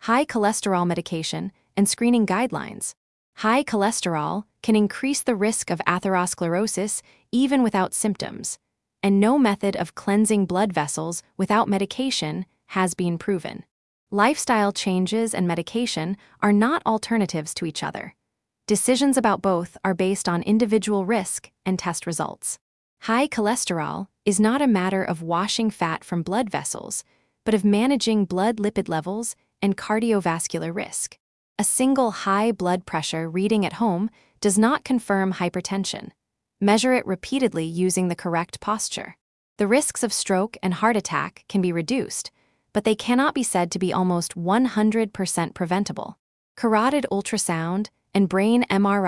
high cholesterol medication, and screening guidelines. High cholesterol can increase the risk of atherosclerosis even without symptoms, and no method of cleansing blood vessels without medication has been proven. Lifestyle changes and medication are not alternatives to each other. Decisions about both are based on individual risk and test results. High cholesterol is not a matter of washing fat from blood vessels, but of managing blood lipid levels and cardiovascular risk. A single high blood pressure reading at home does not confirm hypertension. Measure it repeatedly using the correct posture. The risks of stroke and heart attack can be reduced, but they cannot be said to be almost 100% preventable. Carotid ultrasound and brain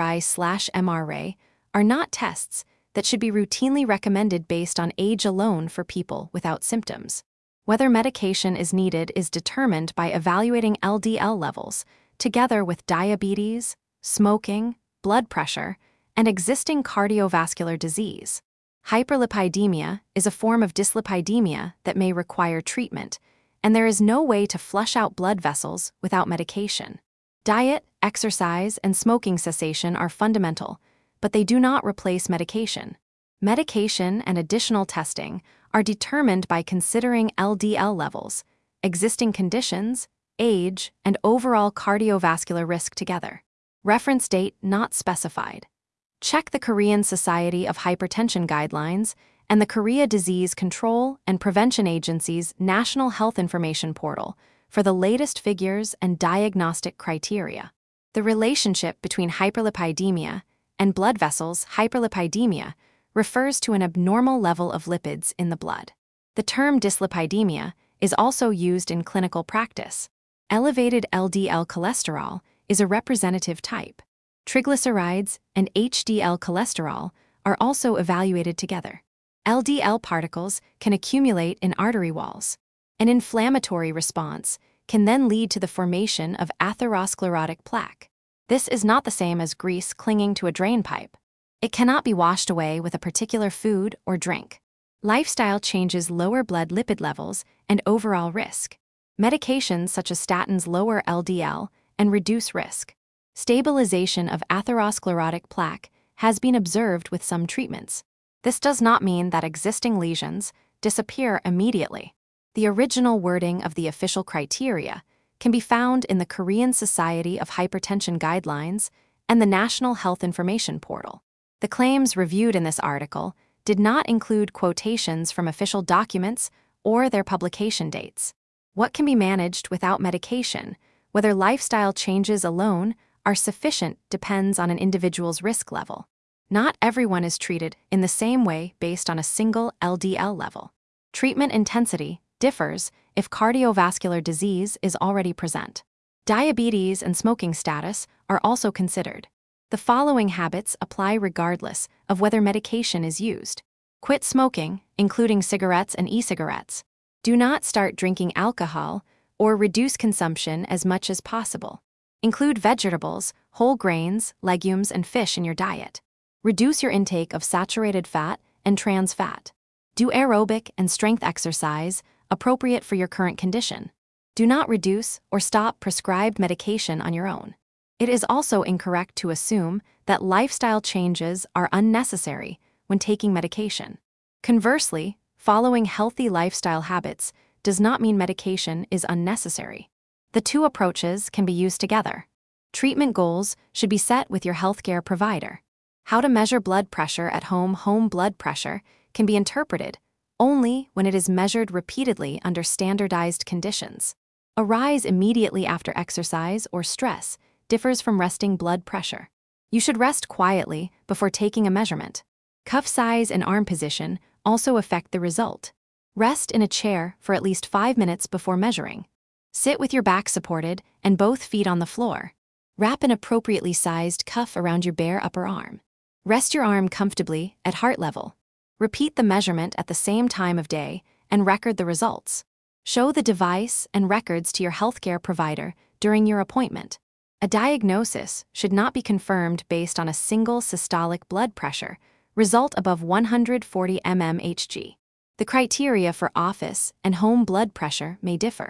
MRI/MRA are not tests that should be routinely recommended based on age alone for people without symptoms. Whether medication is needed is determined by evaluating LDL levels, together with diabetes, smoking, blood pressure, and existing cardiovascular disease. Hyperlipidemia is a form of dyslipidemia that may require treatment, and there is no way to flush out blood vessels without medication. Diet, exercise, and smoking cessation are fundamental, but they do not replace medication. Medication and additional testing are determined by considering LDL levels, existing conditions, age, and overall cardiovascular risk together. Reference date not specified. Check the Korean Society of Hypertension guidelines and the Korea Disease Control and Prevention Agency's National Health Information Portal for the latest figures and diagnostic criteria. The relationship between hyperlipidemia and blood vessels. Hyperlipidemia refers to an abnormal level of lipids in the blood. The term dyslipidemia is also used in clinical practice. Elevated LDL cholesterol is a representative type. Triglycerides and HDL cholesterol are also evaluated together. LDL particles can accumulate in artery walls. An inflammatory response can then lead to the formation of atherosclerotic plaque. This is not the same as grease clinging to a drain pipe. It cannot be washed away with a particular food or drink. Lifestyle changes lower blood lipid levels and overall risk. Medications such as statins lower LDL and reduce risk. Stabilization of atherosclerotic plaque has been observed with some treatments. This does not mean that existing lesions disappear immediately. The original wording of the official criteria can be found in the Korean Society of Hypertension guidelines and the National Health Information Portal. The claims reviewed in this article did not include quotations from official documents or their publication dates. What can be managed without medication, whether lifestyle changes alone are sufficient, depends on an individual's risk level. Not everyone is treated in the same way based on a single LDL level. Treatment intensity differs if cardiovascular disease is already present. Diabetes and smoking status are also considered. The following habits apply regardless of whether medication is used. Quit smoking, including cigarettes and e-cigarettes. Do not start drinking alcohol or reduce consumption as much as possible. Include vegetables, whole grains, legumes, and fish in your diet. Reduce your intake of saturated fat and trans fat. Do aerobic and strength exercise appropriate for your current condition. Do not reduce or stop prescribed medication on your own. It is also incorrect to assume that lifestyle changes are unnecessary when taking medication. Conversely, following healthy lifestyle habits does not mean medication is unnecessary. The two approaches can be used together. Treatment goals should be set with your healthcare provider. How to measure blood pressure at home. Home blood pressure can be interpreted only when it is measured repeatedly under standardized conditions. A rise immediately after exercise or stress differs from resting blood pressure. You should rest quietly before taking a measurement. Cuff size and arm position also affect the result. Rest in a chair for at least 5 minutes before measuring. Sit with your back supported and both feet on the floor. Wrap an appropriately sized cuff around your bare upper arm. Rest your arm comfortably at heart level. Repeat the measurement at the same time of day and record the results. Show the device and records to your healthcare provider during your appointment. A diagnosis should not be confirmed based on a single systolic blood pressure result above 140 mmHg. The criteria for office and home blood pressure may differ.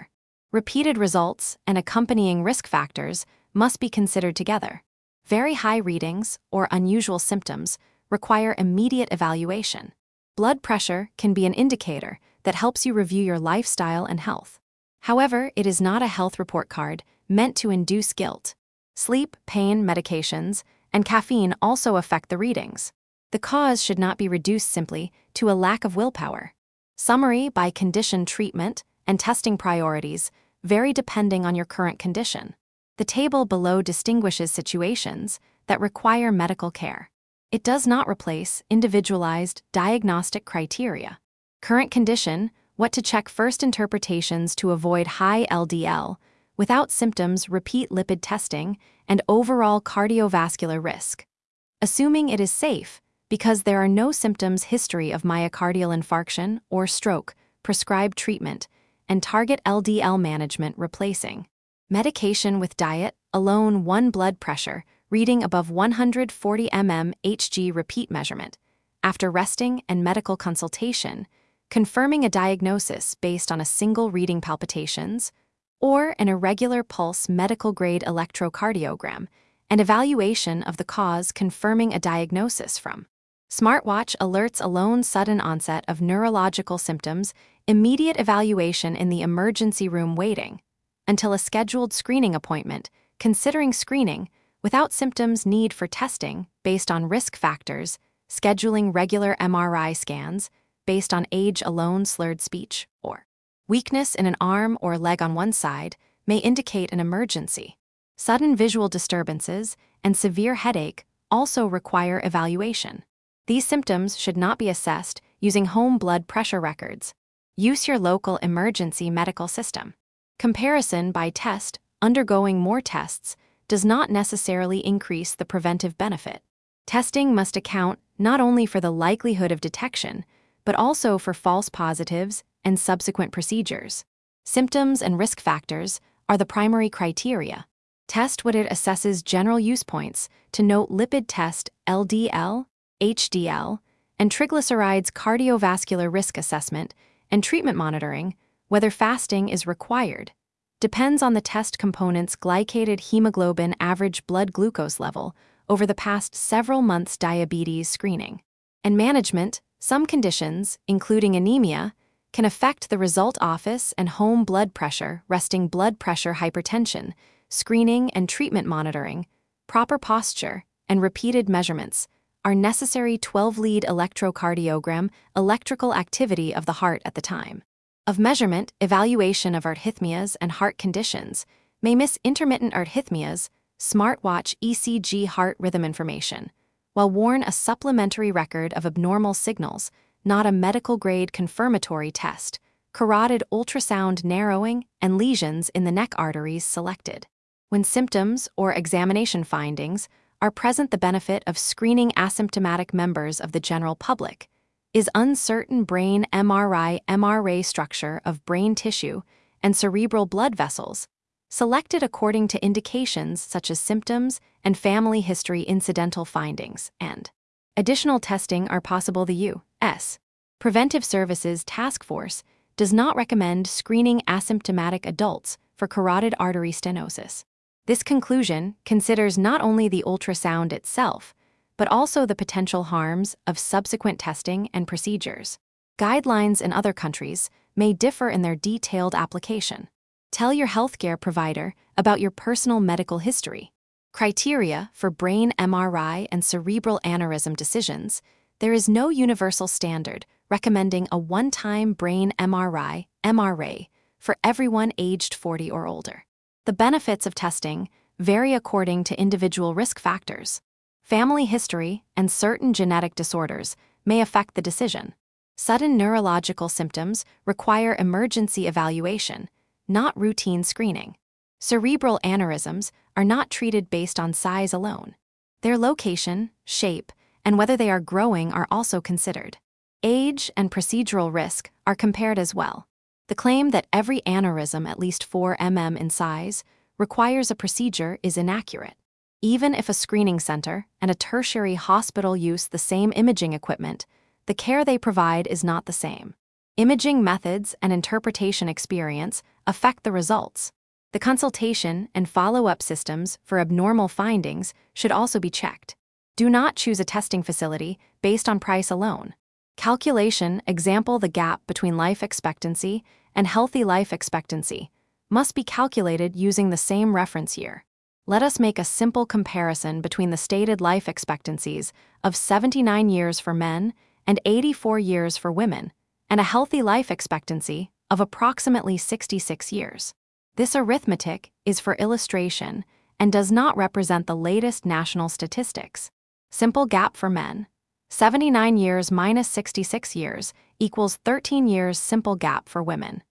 Repeated results and accompanying risk factors must be considered together. Very high readings or unusual symptoms require immediate evaluation. Blood pressure can be an indicator that helps you review your lifestyle and health. However, it is not a health report card meant to induce guilt. Sleep, pain medications, and caffeine also affect the readings. The cause should not be reduced simply to a lack of willpower. Summary by condition: treatment and testing priorities vary depending on your current condition. The table below distinguishes situations that require medical care. It does not replace individualized diagnostic criteria. Current condition: what to check first, interpretations to avoid high LDL, without symptoms, repeat lipid testing, and overall cardiovascular risk. Assuming it is safe, because there are no symptoms, history of myocardial infarction or stroke, prescribed treatment, and target LDL management, replacing medication with diet alone. 1 blood pressure reading above 140 mmHg, repeat measurement after resting and medical consultation, confirming a diagnosis based on a single reading, palpitations, or an irregular pulse, medical grade electrocardiogram, and evaluation of the cause, confirming a diagnosis from smartwatch alerts alone. Sudden onset of neurological symptoms, immediate evaluation in the emergency room, waiting until a scheduled screening appointment, considering screening without symptoms, need for testing based on risk factors, scheduling regular MRI scans based on age alone. Slurred speech or weakness in an arm or leg on one side may indicate an emergency. Sudden visual disturbances and severe headache also require evaluation. These symptoms should not be assessed using home blood pressure records. Use your local emergency medical system. Comparison by test: undergoing more tests does not necessarily increase the preventive benefit. Testing must account not only for the likelihood of detection, but also for false positives and subsequent procedures. Symptoms and risk factors are the primary criteria. Test what it assesses general use points to note lipid test LDL, HDL, and triglycerides, cardiovascular risk assessment, and treatment monitoring, whether fasting is required. Depends on the test components: glycated hemoglobin, average blood glucose level over the past several months, diabetes screening, and management. Some conditions, including anemia, can affect the result: office and home blood pressure, resting blood pressure, hypertension, screening and treatment monitoring, proper posture, and repeated measurements are necessary. 12-lead electrocardiogram, electrical activity of the heart at the time of measurement, evaluation of arrhythmias and heart conditions, may miss intermittent arrhythmias, smartwatch ECG heart rhythm information, while worn a supplementary record of abnormal signals, not a medical-grade confirmatory test, carotid ultrasound narrowing, and lesions in the neck arteries selected. When symptoms or examination findings are present, the benefit of screening asymptomatic members of the general public is uncertain. Brain MRI structure of brain tissue and cerebral blood vessels, selected according to indications such as symptoms and family history. Incidental findings and additional testing are possible. The U.S. Preventive Services Task Force does not recommend screening asymptomatic adults for carotid artery stenosis. This conclusion considers not only the ultrasound itself, but also the potential harms of subsequent testing and procedures. Guidelines in other countries may differ in their detailed application. Tell your healthcare provider about your personal medical history. Criteria for brain MRI and cerebral aneurysm decisions: there is no universal standard recommending a one-time brain MRI (MRA) for everyone aged 40 or older. The benefits of testing vary according to individual risk factors. Family history and certain genetic disorders may affect the decision. Sudden neurological symptoms require emergency evaluation, not routine screening. Cerebral aneurysms are not treated based on size alone. Their location, shape, and whether they are growing are also considered. Age and procedural risk are compared as well. The claim that every aneurysm at least 4 mm in size requires a procedure is inaccurate. Even if a screening center and a tertiary hospital use the same imaging equipment, the care they provide is not the same. Imaging methods and interpretation experience affect the results. The consultation and follow-up systems for abnormal findings should also be checked. Do not choose a testing facility based on price alone. Calculation, example the gap between life expectancy and healthy life expectancy, must be calculated using the same reference year. Let us make a simple comparison between the stated life expectancies of 79 years for men and 84 years for women, and a healthy life expectancy of approximately 66 years. This arithmetic is for illustration and does not represent the latest national statistics. Simple gap for men. 79 years minus 66 years equals 13 years. Simple gap for women.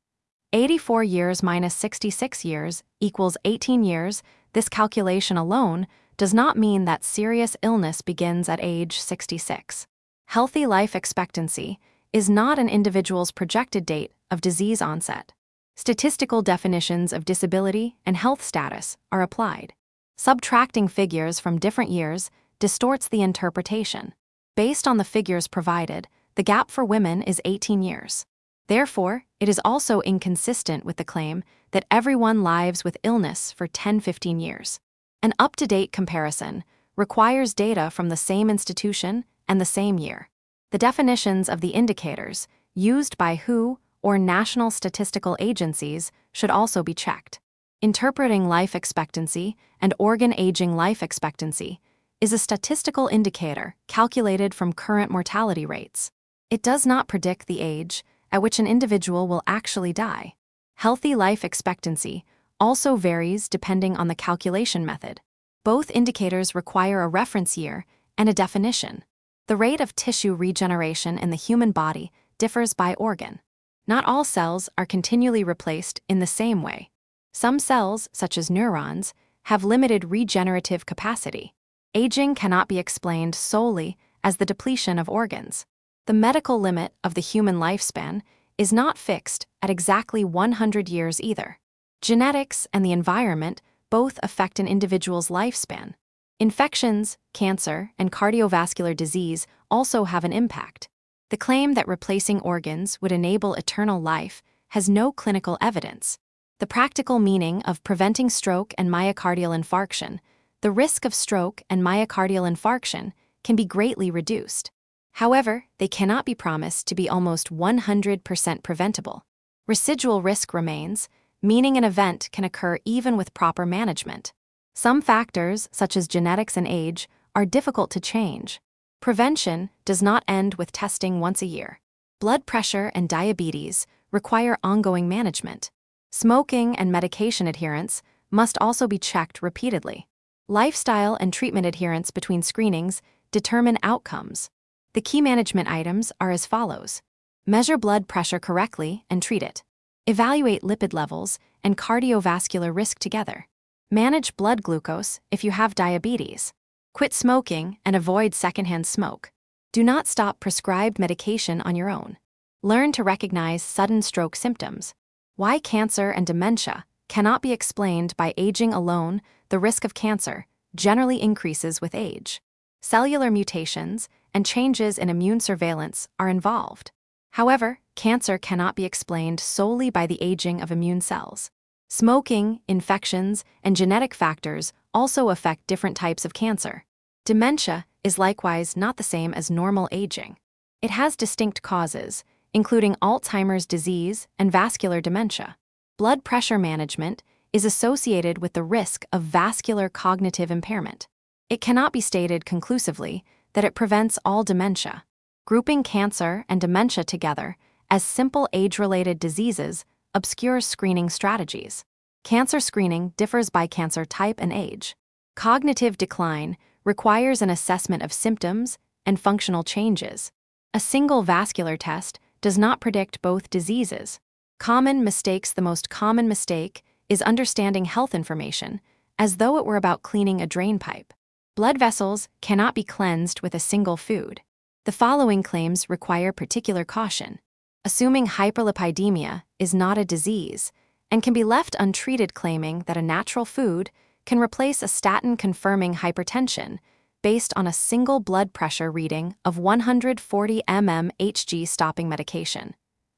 84 years minus 66 years equals 18 years. This calculation alone does not mean that serious illness begins at age 66. Healthy life expectancy is not an individual's projected date of disease onset. Statistical definitions of disability and health status are applied. Subtracting figures from different years distorts the interpretation. Based on the figures provided, the gap for women is 18 years. Therefore, it is also inconsistent with the claim that everyone lives with illness for 10-15 years. An up-to-date comparison requires data from the same institution and the same year. The definitions of the indicators used by WHO or national statistical agencies should also be checked. Interpreting life expectancy and organ aging. Life expectancy is a statistical indicator calculated from current mortality rates. It does not predict the age at which an individual will actually die. Healthy life expectancy also varies depending on the calculation method. Both indicators require a reference year and a definition. The rate of tissue regeneration in the human body differs by organ. Not all cells are continually replaced in the same way. Some cells, such as neurons, have limited regenerative capacity. Aging cannot be explained solely as the depletion of organs. The medical limit of the human lifespan is not fixed at exactly 100 years either. Genetics and the environment both affect an individual's lifespan. Infections, cancer, and cardiovascular disease also have an impact. The claim that replacing organs would enable eternal life has no clinical evidence. The practical meaning of preventing stroke and myocardial infarction. The risk of stroke and myocardial infarction can be greatly reduced. However, they cannot be promised to be almost 100% preventable. Residual risk remains, meaning an event can occur even with proper management. Some factors, such as genetics and age, are difficult to change. Prevention does not end with testing once a year. Blood pressure and diabetes require ongoing management. Smoking and medication adherence must also be checked repeatedly. Lifestyle and treatment adherence between screenings determine outcomes. The key management items are as follows. Measure blood pressure correctly and treat it. Evaluate lipid levels and cardiovascular risk together. Manage blood glucose if you have diabetes. Quit smoking and avoid secondhand smoke. Do not stop prescribed medication on your own. Learn to recognize sudden stroke symptoms. Why cancer and dementia cannot be explained by aging alone. The risk of cancer generally increases with age. Cellular mutations and changes in immune surveillance are involved. However, cancer cannot be explained solely by the aging of immune cells. Smoking, infections, and genetic factors also affect different types of cancer. Dementia is likewise not the same as normal aging. It has distinct causes, including Alzheimer's disease and vascular dementia. Blood pressure management is associated with the risk of vascular cognitive impairment. It cannot be stated conclusively that it prevents all dementia. Grouping cancer and dementia together as simple age-related diseases obscures screening strategies. Cancer screening differs by cancer type and age. Cognitive decline requires an assessment of symptoms and functional changes. A single vascular test does not predict both diseases. Common mistakes. The most common mistake is understanding health information as though it were about cleaning a drain pipe. Blood vessels cannot be cleansed with a single food. The following claims require particular caution. Assuming hyperlipidemia is not a disease and can be left untreated, claiming that a natural food can replace a statin-confirming hypertension based on a single blood pressure reading of 140 mmHg stopping medication.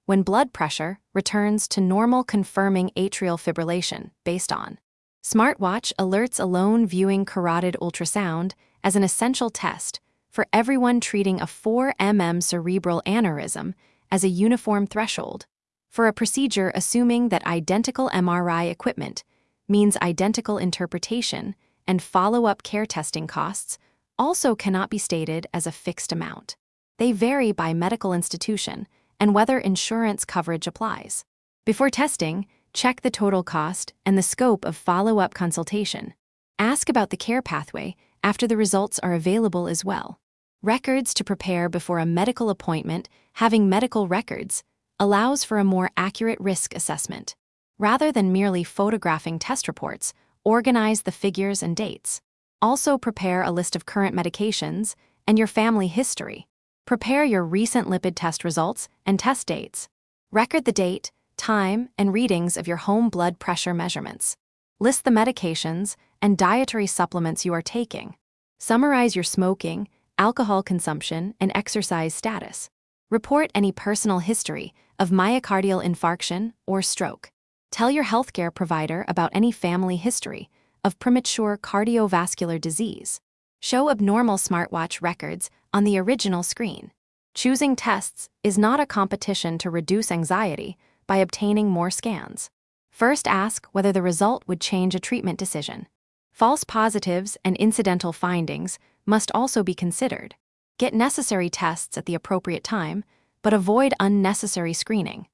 when blood pressure returns to normal, confirming atrial fibrillation based on. Smartwatch alerts alone viewing carotid ultrasound as an essential test for everyone, treating a 4 mm cerebral aneurysm as a uniform threshold. For a procedure assuming that identical MRI equipment means identical interpretation, and follow-up care testing costs also cannot be stated as a fixed amount. They vary by medical institution and whether insurance coverage applies. Before testing, check the total cost and the scope of follow-up consultation. Ask about the care pathway after the results are available as well. Records to prepare before a medical appointment. Having medical records allows for a more accurate risk assessment. Rather than merely photographing test reports, organize the figures and dates. Also prepare a list of current medications and your family history. Prepare your recent lipid test results and test dates. Record the date, time, and readings of your home blood pressure measurements. List the medications and dietary supplements you are taking. Summarize your smoking, alcohol consumption, and exercise status. Report any personal history of myocardial infarction or stroke. Tell your healthcare provider about any family history of premature cardiovascular disease. Show abnormal smartwatch records on the original screen. Choosing tests is not a competition to reduce anxiety by obtaining more scans. First, ask whether the result would change a treatment decision. False positives and incidental findings must also be considered. Get necessary tests at the appropriate time, but avoid unnecessary screening.